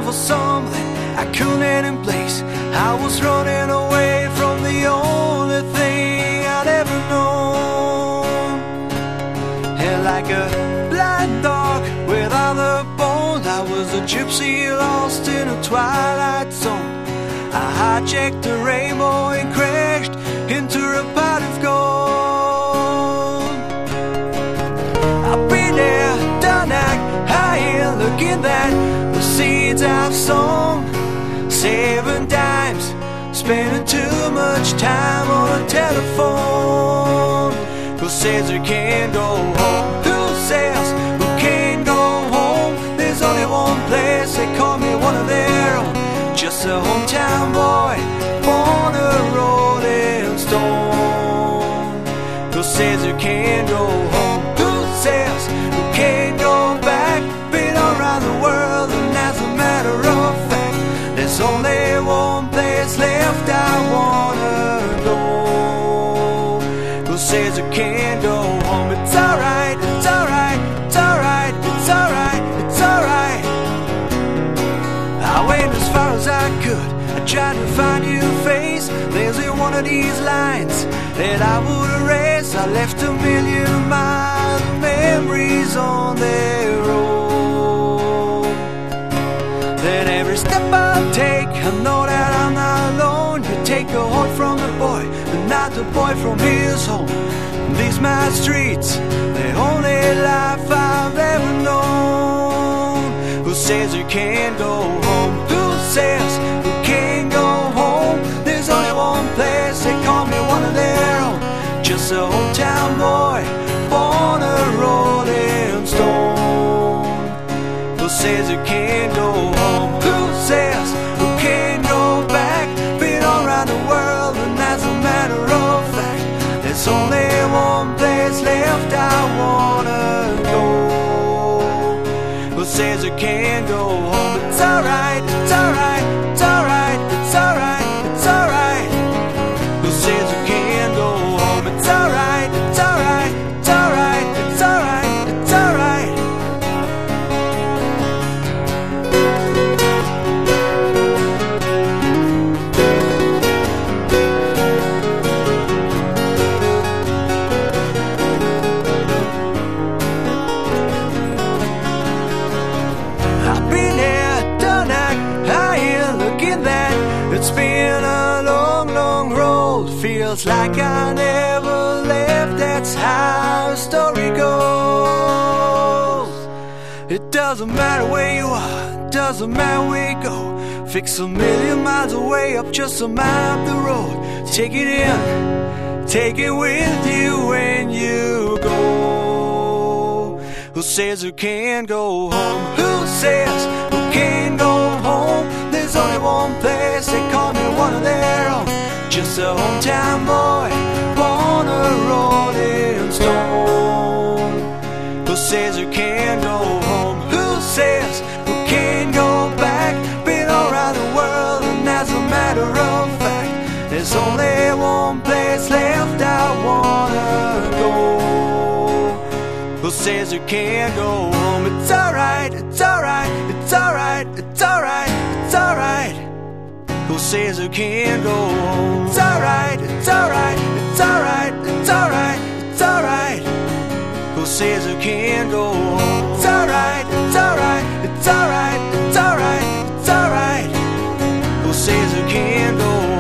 for something I couldn't embrace. I was running away from the only thing I'd ever known. And like a blind dog without a bone, I was a gypsy lost in a twilight zone. I hijacked a rainbow and crashed into a pot of gold. I've been there, done that, high looking at the seeds I've sown. 7 dimes, spending too much time on a telephone. Who says you can't go home? Who says we can't go home? There's only one place, they call me one of their own. Just a hometown boy, born a rolling stone. Who says you can't go home? Who says we can't go back? Been around the world and as a matter of fact, there's only one place left I wanna go. Who says you can't go home? It's alright, it's alright, it's alright, it's alright, it's alright. I went as far as I could, I tried to find your face. There's one of these lines that I would erase. I left a million miles of memories on the road. Then every step I take, I know that I'm not alone. You take a heart from the boy, and not the boy from his home. These my streets, the only life I've ever known. Who says you can't go home? Who says you can't go home? There's only one place, they call me one of their own. Just a hometown boy, born a rolling stone. Who says you can't go home? Who says we can't go back? Been all around the world and as a matter of fact, there's only one place left I wanna go. Who says you can't go home? It's alright, it's alright, it's alright, it's alright, it's alright. Who says you can't go home? It's alright, it's alright, it's alright, it's alright, it's alright. It's been a long, long road. Feels like I never left. That's how the story goes. It doesn't matter where you are, it doesn't matter where you go. Fix a million miles away up just a mile up the road. Take it in, take it with you when you go. Who says you can't go home? Who says we can't go home? There's only one place, they call me one of their own. Just a hometown boy, born a rolling stone. Who says you can't go home? Who says we can't go back? Been around the world and as a matter of fact, there's only one place left I wanna go. Who says you can't go home? It's alright, it's alright, it's alright, it's alright, it's alright. Who says you can't go home? It's alright, it's alright, it's alright, it's alright, it's alright. Who says you can't go home? It's alright, it's alright, it's alright, it's alright, it's alright. Who says you can't go home?